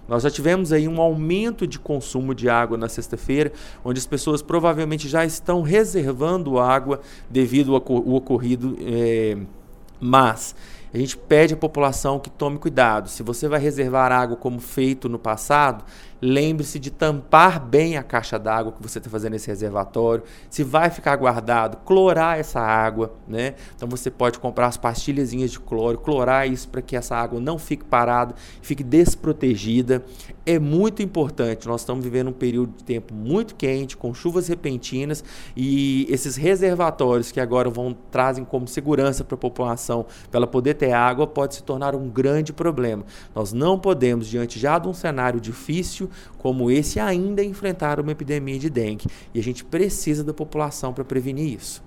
Nós já tivemos aí um aumento de consumo de água na sexta-feira, onde as pessoas provavelmente já estão reservando água devido ao ocorrido, mas a gente pede à população que tome cuidado. Se você vai reservar água como feito no passado, lembre-se de tampar bem a caixa d'água que você está fazendo esse reservatório. Se vai ficar guardado, clorar essa água, né? Então você pode comprar as pastilhazinhas de cloro, clorar isso para que essa água não fique parada, fique desprotegida. É muito importante, nós estamos vivendo um período de tempo muito quente, com chuvas repentinas, e esses reservatórios que agora trazem como segurança para a população, para ela poder ter água, pode se tornar um grande problema. Nós não podemos, diante já de um cenário difícil como esse, ainda enfrentar uma epidemia de dengue. E a gente precisa da população para prevenir isso.